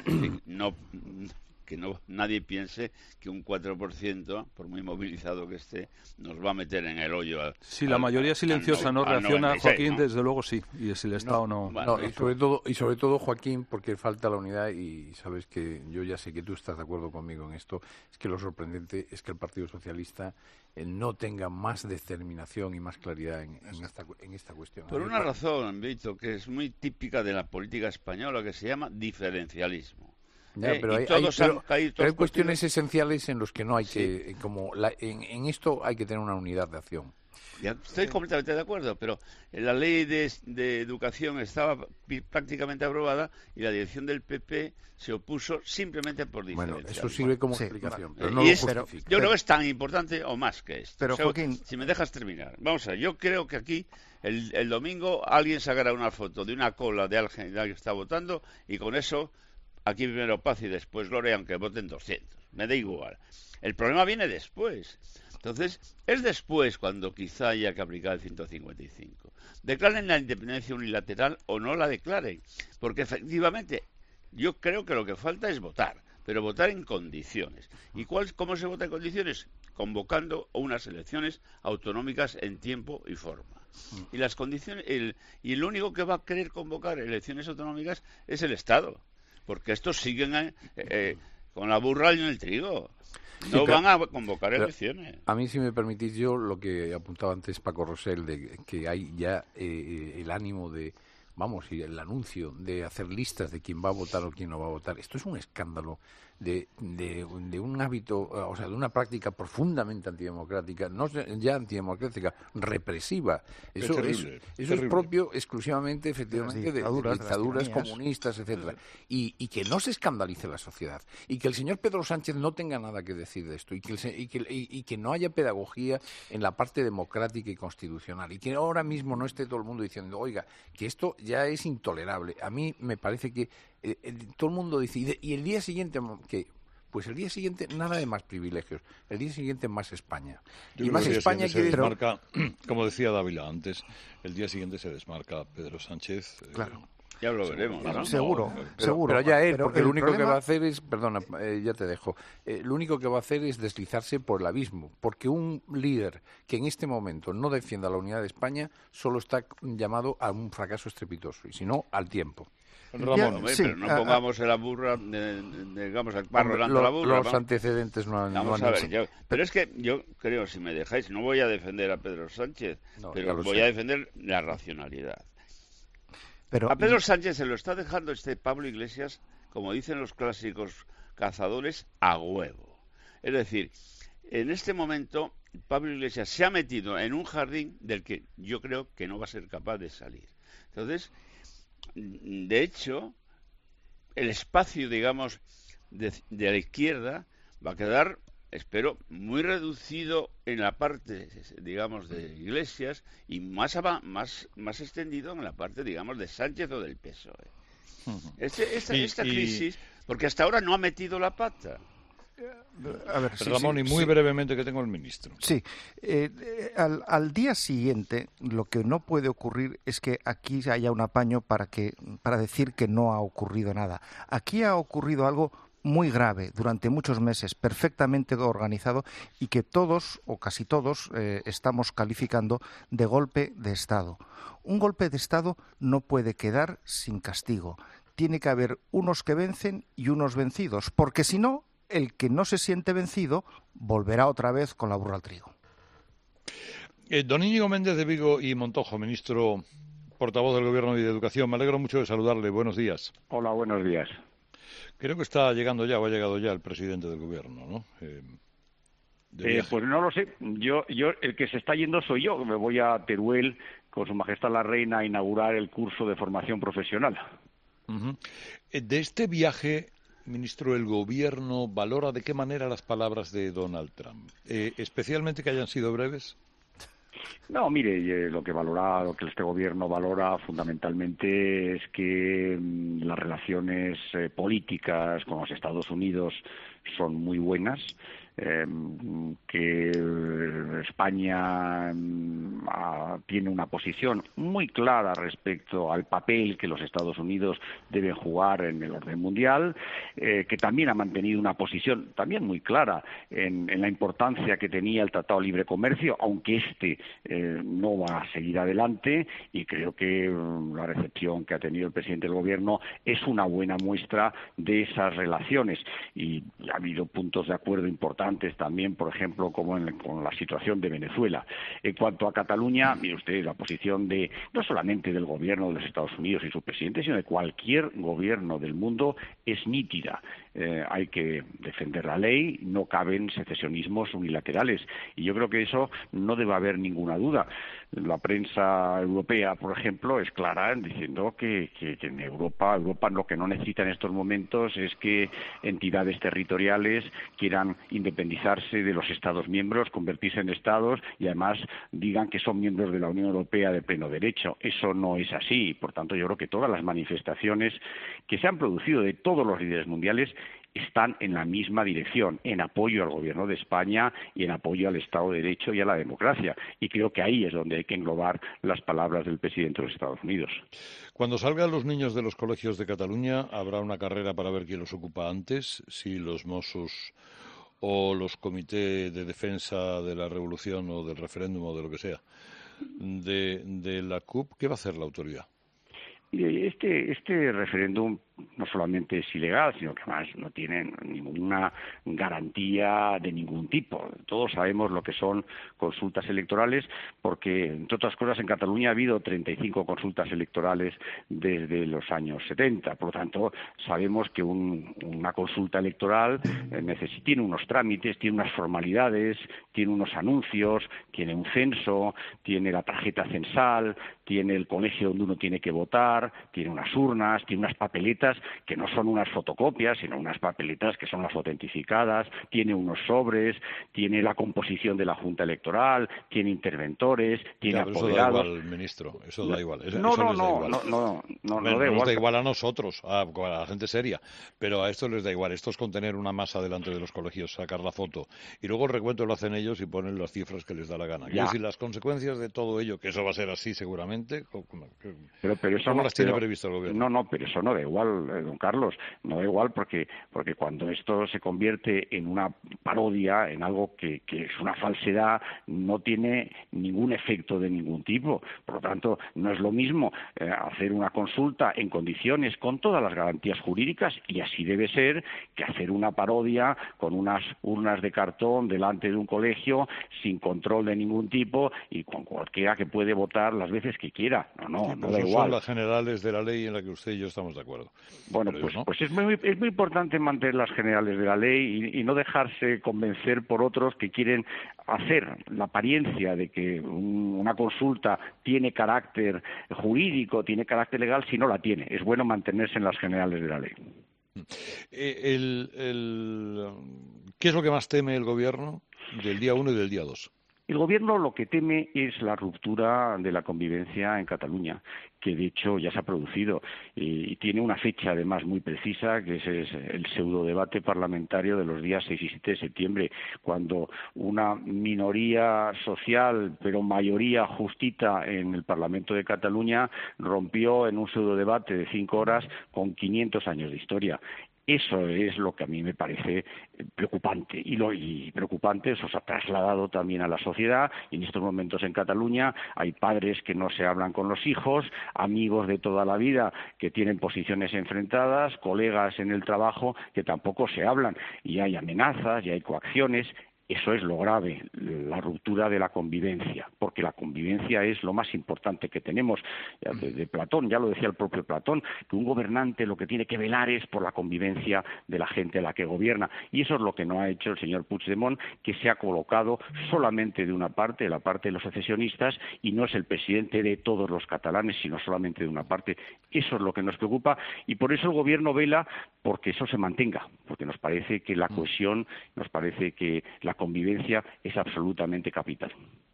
que nadie piense que un 4%, por muy movilizado que esté, nos va a meter en el hoyo. Sí, la mayoría silenciosa no reacciona, 96, Joaquín, ¿no? Desde luego sí, y si el Estado no... Y sobre todo, Joaquín, porque falta la unidad, y sabes que yo ya sé que tú estás de acuerdo conmigo en esto, es que lo sorprendente es que el Partido Socialista no tenga más determinación y más claridad en esta cuestión. Por una razón, Víctor, que es muy típica de la política española, que se llama diferencialismo. Pero hay cuestiones esenciales en los que no hay que, en esto hay que tener una unidad de acción. Ya, estoy completamente de acuerdo, pero la ley de educación estaba prácticamente aprobada y la dirección del PP se opuso simplemente por diferencia. Bueno, eso sirve como explicación, pero no lo justifica. Yo creo que es tan importante o más que esto. Pero, Joaquín... Si me dejas terminar. Vamos a ver, yo creo que aquí el domingo alguien sacará una foto de una cola de alguien que está votando y con eso... Aquí primero paz y después gloria, aunque voten 200. Me da igual. El problema viene después. Entonces, es después cuando quizá haya que aplicar el 155. Declaren la independencia unilateral o no la declaren. Porque efectivamente, yo creo que lo que falta es votar. Pero votar en condiciones. ¿Y cómo se vota en condiciones? Convocando unas elecciones autonómicas en tiempo y forma. Y las condiciones, y el único que va a querer convocar elecciones autonómicas es el Estado. Porque estos siguen con la burra y en el trigo. No van a convocar elecciones. A mí, si me permitís, yo lo que apuntaba antes Paco Rosell, de que hay ya el ánimo y el anuncio de hacer listas de quién va a votar o quién no va a votar. Esto es un escándalo un hábito, o sea, de una práctica profundamente antidemocrática, no ya antidemocrática, represiva. Eso es propio exclusivamente, efectivamente, de dictaduras comunistas, etcétera. Y que no se escandalice la sociedad. Y que el señor Pedro Sánchez no tenga nada que decir de esto. Y que no haya pedagogía en la parte democrática y constitucional. Y que ahora mismo no esté todo el mundo diciendo, oiga, que esto ya es intolerable. A mí me parece que todo el mundo dice, y el día siguiente, pues el día siguiente nada de más privilegios, el día siguiente más España. Y más España se desmarca, como decía Dávila antes, el día siguiente se desmarca Pedro Sánchez. Claro. Ya lo veremos, ¿no? Seguro. Pero ya porque lo único que va a hacer es, perdona, ya te dejo, lo único que va a hacer es deslizarse por el abismo, porque un líder que en este momento no defienda la unidad de España solo está llamado a un fracaso estrepitoso, y si no, al tiempo. Ramón, pero no pongamos en la burra, digamos, el barro delante de la burra. Los antecedentes no han Vamos a ver, pero es que yo creo, si me dejáis, no voy a defender a Pedro Sánchez, pero voy a defender la racionalidad. A Pedro Sánchez se lo está dejando Pablo Iglesias, como dicen los clásicos cazadores, a huevo. Es decir, en este momento Pablo Iglesias se ha metido en un jardín del que yo creo que no va a ser capaz de salir. Entonces, de hecho, el espacio, digamos, de la izquierda va a quedar, espero, muy reducido en la parte, digamos, de Iglesias y más extendido en la parte, digamos, de Sánchez o del PSOE. Esta crisis, porque hasta ahora no ha metido la pata. A ver, Ramón, y muy brevemente, que tengo el ministro. Sí, al día siguiente lo que no puede ocurrir es que aquí haya un apaño para decir que no ha ocurrido nada. Aquí ha ocurrido algo muy grave durante muchos meses, perfectamente organizado, y que todos o casi todos estamos calificando de golpe de Estado. Un golpe de Estado no puede quedar sin castigo. Tiene que haber unos que vencen y unos vencidos, porque si no, el que no se siente vencido volverá otra vez con la burra al trigo. Don Íñigo Méndez de Vigo y Montojo, ministro portavoz del Gobierno y de Educación, me alegro mucho de saludarle. Buenos días. Hola, buenos días. Creo que está llegando ya, o ha llegado ya el presidente del Gobierno, ¿no? Pues no lo sé. Yo el que se está yendo soy yo. Me voy a Teruel con Su Majestad la Reina a inaugurar el curso de formación profesional. De este viaje, ministro, ¿el Gobierno valora de qué manera las palabras de Donald Trump? Especialmente que hayan sido breves. No, mire, lo que este Gobierno valora fundamentalmente es que las relaciones políticas con los Estados Unidos son muy buenas, que España tiene una posición muy clara respecto al papel que los Estados Unidos deben jugar en el orden mundial, que también ha mantenido una posición también muy clara en la importancia que tenía el Tratado de Libre Comercio, aunque no va a seguir adelante, y creo que la recepción que ha tenido el presidente del Gobierno es una buena muestra de esas relaciones, y ha habido puntos de acuerdo importantes también, por ejemplo, como con la situación de Venezuela. En cuanto a Cataluña, mire usted, la posición no solamente del Gobierno de los Estados Unidos y su presidente, sino de cualquier gobierno del mundo es nítida. Hay que defender la ley, no caben secesionismos unilaterales, y yo creo que eso no debe haber ninguna duda. La prensa europea, por ejemplo, es clara diciendo que en Europa lo que no necesita en estos momentos es que entidades territoriales quieran independizarse de los Estados miembros, convertirse en Estados y además digan que son miembros de la Unión Europea de pleno derecho. Eso no es así. Por tanto, yo creo que todas las manifestaciones que se han producido de todos los líderes mundiales están en la misma dirección, en apoyo al Gobierno de España y en apoyo al Estado de Derecho y a la democracia. Y creo que ahí es donde hay que englobar las palabras del presidente de los Estados Unidos. Cuando salgan los niños de los colegios de Cataluña, habrá una carrera para ver quién los ocupa antes, si los Mossos o los comités de defensa de la revolución o del referéndum o de lo que sea, de la CUP. ¿Qué va a hacer la autoridad? Este referéndum no solamente es ilegal, sino que además no tienen ninguna garantía de ningún tipo. Todos sabemos lo que son consultas electorales, porque, entre otras cosas, en Cataluña ha habido 35 consultas electorales desde los años 70. Por lo tanto, sabemos que una consulta electoral tiene unos trámites, tiene unas formalidades, tiene unos anuncios, tiene un censo, tiene la tarjeta censal, tiene el colegio donde uno tiene que votar, tiene unas urnas, tiene unas papeletas que no son unas fotocopias, sino unas papeletas que son las autentificadas, tiene unos sobres, tiene la composición de la Junta Electoral, tiene interventores, tiene apoderados. Eso da igual, ministro, eso da igual. No da igual a nosotros, a la gente seria, pero a esto les da igual. Esto es con tener una masa delante de los colegios, sacar la foto, y luego el recuento lo hacen ellos y ponen las cifras que les da la gana. Quiero decir, las consecuencias de todo ello, que eso va a ser así seguramente, pero eso ¿cómo las tiene previsto el gobierno? No, pero eso no da igual, don Carlos, no da igual porque cuando esto se convierte en una parodia, en algo que es una falsedad, no tiene ningún efecto de ningún tipo. Por lo tanto, no es lo mismo hacer una consulta en condiciones con todas las garantías jurídicas, y así debe ser, que hacer una parodia con unas urnas de cartón delante de un colegio sin control de ningún tipo y con cualquiera que puede votar las veces que quiera. No da igual. Son las generales de la ley en la que usted y yo estamos de acuerdo. Bueno, pues es muy importante mantener las generales de la ley y no dejarse convencer por otros que quieren hacer la apariencia de que una consulta tiene carácter jurídico, tiene carácter legal, si no la tiene. Es bueno mantenerse en las generales de la ley. ¿Qué es lo que más teme el gobierno del día 1 y del día 2? El gobierno lo que teme es la ruptura de la convivencia en Cataluña, que de hecho ya se ha producido y tiene una fecha además muy precisa, que es el pseudodebate parlamentario de los días 6 y 7 de septiembre, cuando una minoría social, pero mayoría justita en el Parlamento de Cataluña, rompió en un pseudodebate de 5 horas con 500 años de historia. Eso es lo que a mí me parece preocupante y preocupante eso se ha trasladado también a la sociedad, y en estos momentos en Cataluña hay padres que no se hablan con los hijos, amigos de toda la vida que tienen posiciones enfrentadas, colegas en el trabajo que tampoco se hablan, y hay amenazas y hay coacciones. Eso es lo grave, la ruptura de la convivencia, porque la convivencia es lo más importante que tenemos. De Platón, ya lo decía el propio Platón, que un gobernante lo que tiene que velar es por la convivencia de la gente a la que gobierna, y eso es lo que no ha hecho el señor Puigdemont, que se ha colocado solamente de una parte, de la parte de los secesionistas, y no es el presidente de todos los catalanes, sino solamente de una parte. Eso es lo que nos preocupa, y por eso el gobierno vela porque eso se mantenga, porque nos parece que la cohesión, nos parece que la convivencia es absolutamente capital.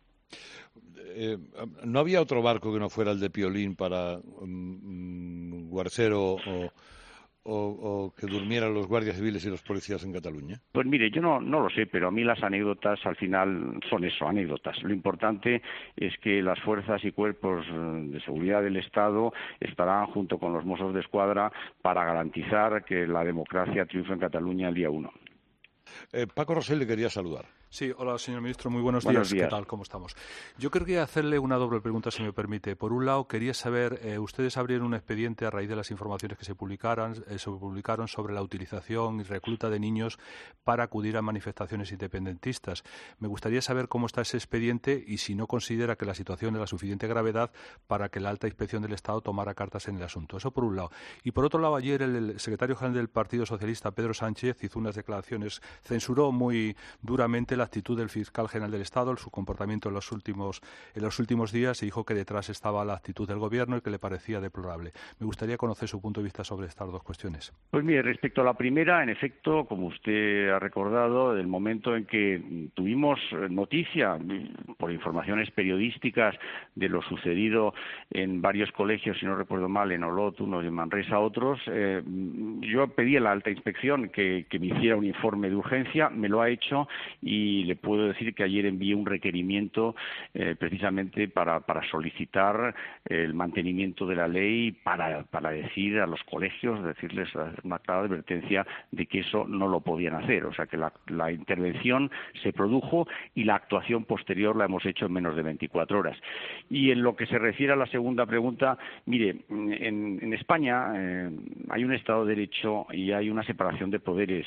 ¿No había otro barco que no fuera el de Piolín para guarcero o que durmieran los guardias civiles y los policías en Cataluña? Pues mire, yo no lo sé, pero a mí las anécdotas al final son eso, anécdotas. Lo importante es que las fuerzas y cuerpos de seguridad del Estado estarán junto con los Mossos de Escuadra para garantizar que la democracia triunfe en Cataluña el día 1. Paco Rosell le quería saludar. Sí, hola señor ministro, muy buenos días. ¿Qué tal? ¿Cómo estamos? Yo quería hacerle una doble pregunta, si me permite. Por un lado, quería saber, ustedes abrieron un expediente a raíz de las informaciones que se publicaron sobre la utilización y recluta de niños para acudir a manifestaciones independentistas. Me gustaría saber cómo está ese expediente y si no considera que la situación es de la suficiente gravedad para que la alta inspección del Estado tomara cartas en el asunto. Eso por un lado. Y por otro lado, ayer el secretario general del Partido Socialista, Pedro Sánchez, hizo unas declaraciones, censuró muy duramente la actitud del fiscal general del Estado, su comportamiento en los últimos días, y dijo que detrás estaba la actitud del Gobierno y que le parecía deplorable. Me gustaría conocer su punto de vista sobre estas dos cuestiones. Pues mire, respecto a la primera, en efecto, como usted ha recordado, del momento en que tuvimos noticia por informaciones periodísticas de lo sucedido en varios colegios, si no recuerdo mal, en Olot, unos, y en Manresa, otros, yo pedí a la alta inspección que me hiciera un informe de urgencia urgencia, me lo ha hecho y le puedo decir que ayer envié un requerimiento precisamente para solicitar el mantenimiento de la ley, para decir a los colegios, decirles una clara advertencia de que eso no lo podían hacer. O sea que la intervención se produjo y la actuación posterior la hemos hecho en menos de 24 horas. Y en lo que se refiere a la segunda pregunta, mire, en España hay un Estado de Derecho y hay una separación de poderes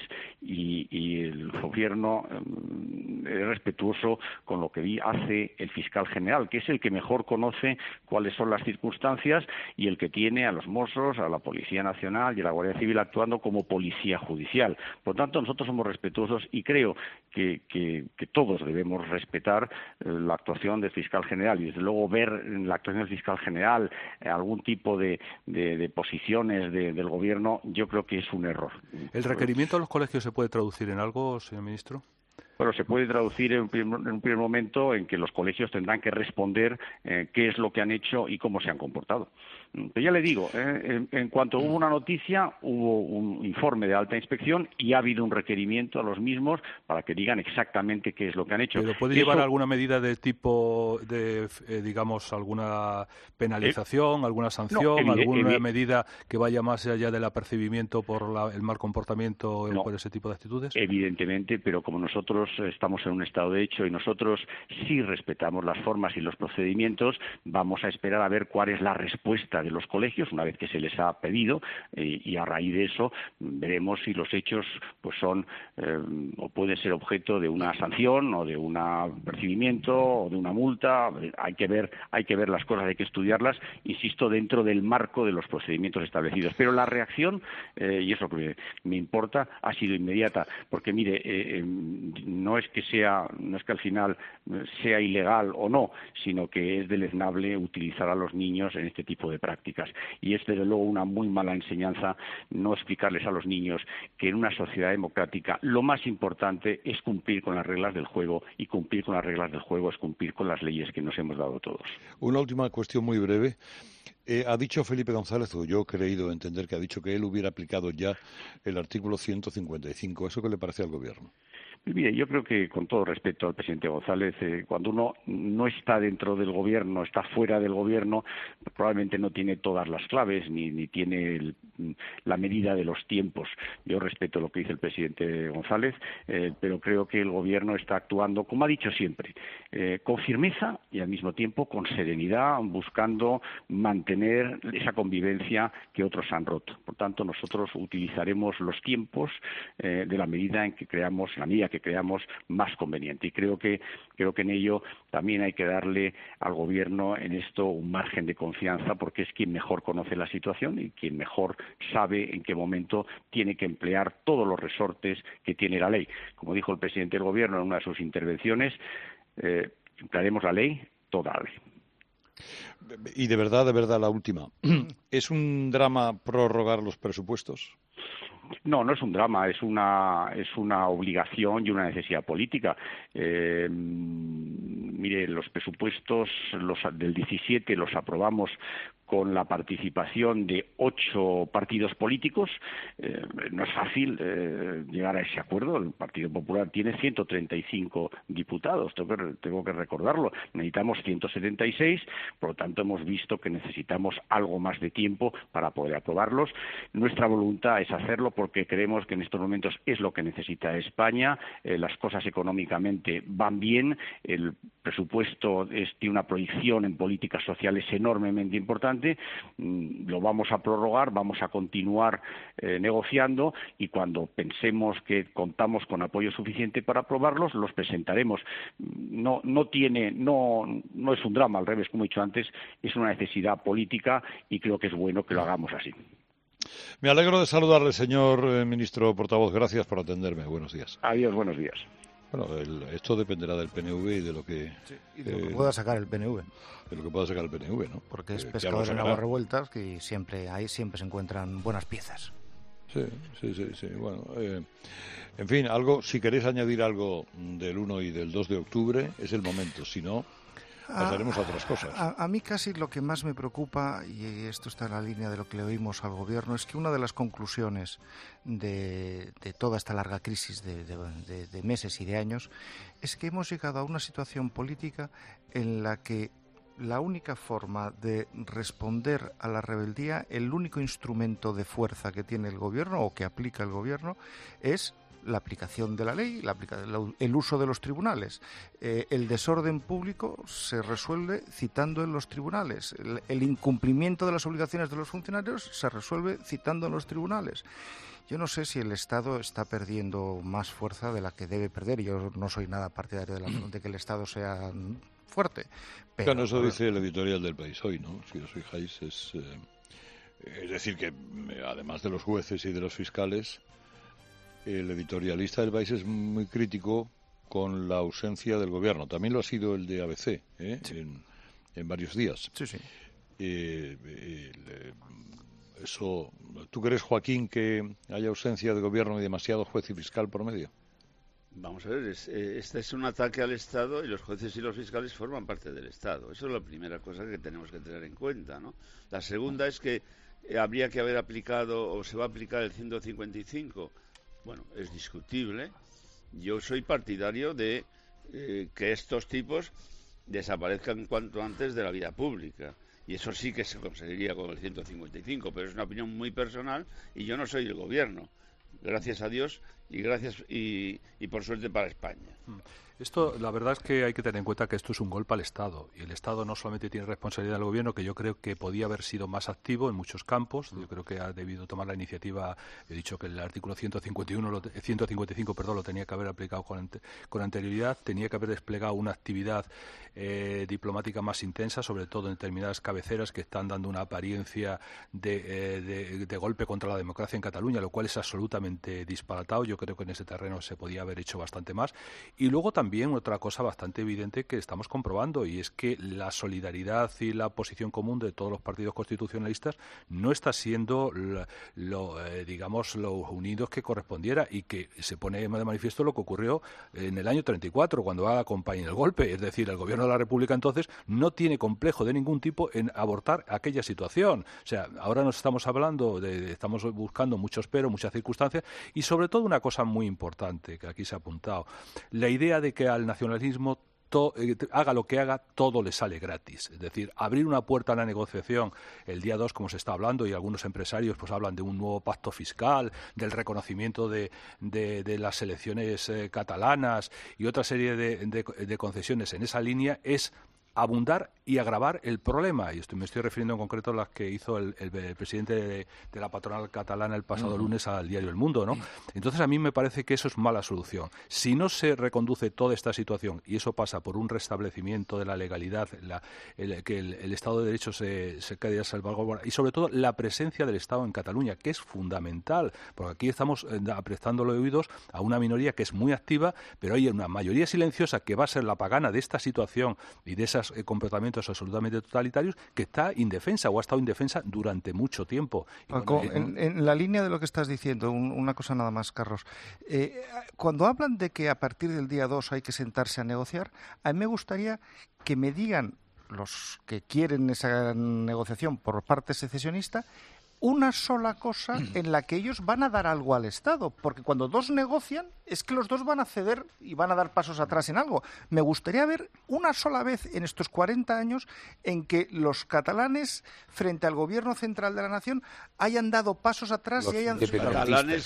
y el gobierno es respetuoso con lo que hace el fiscal general, que es el que mejor conoce cuáles son las circunstancias y el que tiene a los Mossos, a la Policía Nacional y a la Guardia Civil actuando como policía judicial. Por tanto, nosotros somos respetuosos y creo que todos debemos respetar la actuación del fiscal general y desde luego ver en la actuación del fiscal general algún tipo de posiciones del gobierno, yo creo que es un error. ¿El requerimiento a los colegios se puede traducir en algo, señor ministro? Bueno, se puede traducir en un primer momento en que los colegios tendrán que responder qué es lo que han hecho y cómo se han comportado. Pero ya le digo, en cuanto hubo una noticia, hubo un informe de alta inspección y ha habido un requerimiento a los mismos para que digan exactamente qué es lo que han hecho. ¿Pero puede llevar alguna medida de tipo, digamos, alguna penalización, alguna sanción, alguna medida que vaya más allá del apercibimiento por el mal comportamiento o por ese tipo de actitudes? Evidentemente, pero como nosotros estamos en un Estado de Derecho y nosotros sí respetamos las formas y los procedimientos, vamos a esperar a ver cuál es la respuesta de los colegios una vez que se les ha pedido y a raíz de eso veremos si los hechos pues son o pueden ser objeto de una sanción o de un apercibimiento o de una multa. Hay que ver las cosas, hay que estudiarlas, insisto, dentro del marco de los procedimientos establecidos. Pero la reacción, y eso que me importa, ha sido inmediata, porque mire, no es que al final sea ilegal o no, sino que es deleznable utilizar a los niños en este tipo de prácticas. Y es desde luego una muy mala enseñanza no explicarles a los niños que en una sociedad democrática lo más importante es cumplir con las reglas del juego, y cumplir con las reglas del juego es cumplir con las leyes que nos hemos dado todos. Una última cuestión muy breve. Ha dicho Felipe González, o yo he creído entender que ha dicho que él hubiera aplicado ya el artículo 155. ¿Eso qué le parece al Gobierno? Mire, yo creo que, con todo respeto al presidente González, cuando uno no está dentro del gobierno, está fuera del gobierno, probablemente no tiene todas las claves ni tiene la medida de los tiempos. Yo respeto lo que dice el presidente González, pero creo que el gobierno está actuando, como ha dicho siempre, con firmeza y al mismo tiempo con serenidad, buscando mantener esa convivencia que otros han roto. Por tanto, nosotros utilizaremos los tiempos de la medida que creamos más conveniente. Y creo que en ello también hay que darle al gobierno en esto un margen de confianza, porque es quien mejor conoce la situación y quien mejor sabe en qué momento tiene que emplear todos los resortes que tiene la ley. Como dijo el presidente del gobierno en una de sus intervenciones, emplearemos la ley, toda la ley. Y de verdad, la última. ¿Es un drama prorrogar los presupuestos? No, no es un drama, es una obligación y una necesidad política. Mire, los presupuestos del 17 los aprobamos con la participación de 8 partidos políticos. No es fácil llegar a ese acuerdo. El Partido Popular tiene 135 diputados, tengo que recordarlo. Necesitamos 176, por lo tanto hemos visto que necesitamos algo más de tiempo para poder aprobarlos. Nuestra voluntad es hacerlo porque creemos que en estos momentos es lo que necesita España. Las cosas económicamente van bien, el presupuesto tiene una proyección en políticas sociales enormemente importante. Lo vamos a prorrogar, vamos a continuar negociando, y cuando pensemos que contamos con apoyo suficiente para aprobarlos, los presentaremos. No es un drama, al revés, como he dicho antes, es una necesidad política y creo que es bueno que lo hagamos así. Me alegro de saludarle, señor ministro portavoz. Gracias por atenderme. Buenos días. Adiós, buenos días. Bueno, esto dependerá del PNV y de lo que... Sí, y de lo que pueda sacar el PNV. De lo que pueda sacar el PNV, ¿no? Porque es pescador en aguas revueltas, que siempre se encuentran buenas piezas. Sí. Bueno, en fin, si queréis añadir algo del 1 y del 2 de octubre, es el momento. Si no, pasaremos a otras cosas. A mí casi lo que más me preocupa, y esto está en la línea de lo que le oímos al Gobierno, es que una de las conclusiones de toda esta larga crisis de meses y de años es que hemos llegado a una situación política en la que la única forma de responder a la rebeldía, el único instrumento de fuerza que tiene el Gobierno o que aplica el Gobierno es la aplicación de la ley, el uso de los tribunales. El desorden público se resuelve citando en los tribunales. El incumplimiento de las obligaciones de los funcionarios se resuelve citando en los tribunales. Yo no sé si el Estado está perdiendo más fuerza de la que debe perder. Yo no soy nada partidario de que el Estado sea fuerte. Pero bueno, eso dice el editorial del País hoy, ¿no? Si os fijáis, es decir que además de los jueces y de los fiscales, el editorialista del País es muy crítico con la ausencia del Gobierno. También lo ha sido el de ABC, sí, en varios días. Sí, sí. Eso, ¿tú crees, Joaquín, que haya ausencia de Gobierno y demasiado juez y fiscal por medio? Vamos a ver, este es un ataque al Estado y los jueces y los fiscales forman parte del Estado. Eso es la primera cosa que tenemos que tener en cuenta, ¿no? La segunda es que habría que haber aplicado o se va a aplicar el 155. Bueno, es discutible. Yo soy partidario de que estos tipos desaparezcan cuanto antes de la vida pública. Y eso sí que se conseguiría con el 155, pero es una opinión muy personal y yo no soy el Gobierno. Gracias a Dios y por suerte para España. Esto, la verdad es que hay que tener en cuenta que esto es un golpe al Estado, y el Estado no solamente tiene responsabilidad del Gobierno, que yo creo que podía haber sido más activo en muchos campos. Yo creo que ha debido tomar la iniciativa. He dicho que el artículo 155 lo tenía que haber aplicado con anterioridad, tenía que haber desplegado una actividad diplomática más intensa, sobre todo en determinadas cabeceras que están dando una apariencia de golpe contra la democracia en Cataluña, lo cual es absolutamente disparatado. Yo creo que en ese terreno se podía haber hecho bastante más. Y luego también otra cosa bastante evidente que estamos comprobando, y es que la solidaridad y la posición común de todos los partidos constitucionalistas no está siendo digamos, los unidos que correspondiera, y que se pone de manifiesto lo que ocurrió en el año 34, cuando acompañó el golpe. Es decir, el Gobierno de la República entonces no tiene complejo de ningún tipo en abortar aquella situación. O sea, ahora nos estamos hablando estamos buscando muchos peros, muchas circunstancias, y sobre todo una cosa muy importante que aquí se ha apuntado: la idea de que al nacionalismo haga lo que haga, todo le sale gratis. Es decir, abrir una puerta a la negociación el día 2, como se está hablando, y algunos empresarios pues hablan de un nuevo pacto fiscal, del reconocimiento de las elecciones catalanas y otra serie de concesiones en esa línea, es abundar y agravar el problema. Y me estoy refiriendo en concreto a las que hizo el presidente de la patronal catalana el pasado lunes al diario El Mundo, ¿no? Entonces, a mí me parece que eso es mala solución. Si no se reconduce toda esta situación, y eso pasa por un restablecimiento de la legalidad, que el Estado de Derecho se quede salvaguardado, y sobre todo la presencia del Estado en Cataluña, que es fundamental, porque aquí estamos prestándole oídos a una minoría que es muy activa, pero hay una mayoría silenciosa que va a ser la pagana de esta situación y de esos comportamientos absolutamente totalitarios, que está indefensa o ha estado indefensa durante mucho tiempo. Paco, en la línea de lo que estás diciendo, una cosa nada más, Carlos. Cuando hablan de que a partir del día 2 hay que sentarse a negociar, a mí me gustaría que me digan los que quieren esa negociación por parte secesionista una sola cosa en la que ellos van a dar algo al Estado, porque cuando dos negocian es que los dos van a ceder y van a dar pasos atrás en algo. Me gustaría ver una sola vez en estos 40 años en que los catalanes frente al Gobierno central de la nación hayan dado pasos atrás y hayan... Los catalanes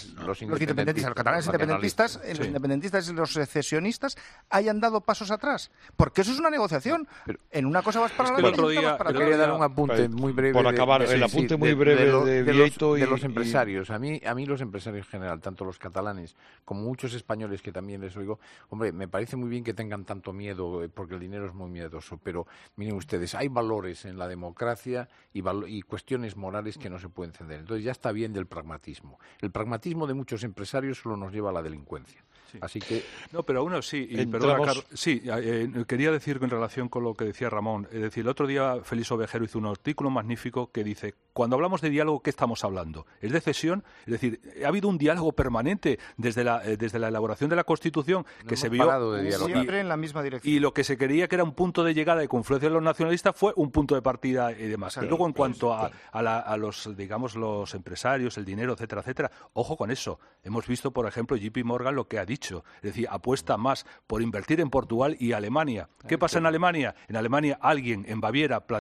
independentistas, los independentistas y los secesionistas hayan dado pasos atrás, porque eso es una negociación. En una cosa vas para la otra, pero quería dar un apunte muy breve. Por acabar, el apunte muy breve de los empresarios. A mí los empresarios en general, tanto los catalanes como muchos españoles que también les oigo, hombre, me parece muy bien que tengan tanto miedo, porque el dinero es muy miedoso, pero miren ustedes, hay valores en la democracia y cuestiones morales que no se pueden ceder. Entonces ya está bien del pragmatismo. El pragmatismo de muchos empresarios solo nos lleva a la delincuencia. Así que... No, pero aún sí, y perdona, Carlos, sí, quería decir en relación con lo que decía Ramón, es decir, el otro día Félix Ovejero hizo un artículo magnífico que dice, cuando hablamos de diálogo, ¿qué estamos hablando? ¿Es de cesión? Es decir, ha habido un diálogo permanente desde la elaboración de la Constitución que se vio siempre en la misma dirección. Y lo que se creía que era un punto de llegada y confluencia de los nacionalistas fue un punto de partida y demás. Y luego, en cuanto a los, digamos, los empresarios, el dinero, etcétera, etcétera, ojo con eso. Hemos visto, por ejemplo, JP Morgan lo que ha dicho. Es decir, apuesta más por invertir en Portugal y Alemania. ¿Qué pasa en Alemania? En Alemania alguien en Baviera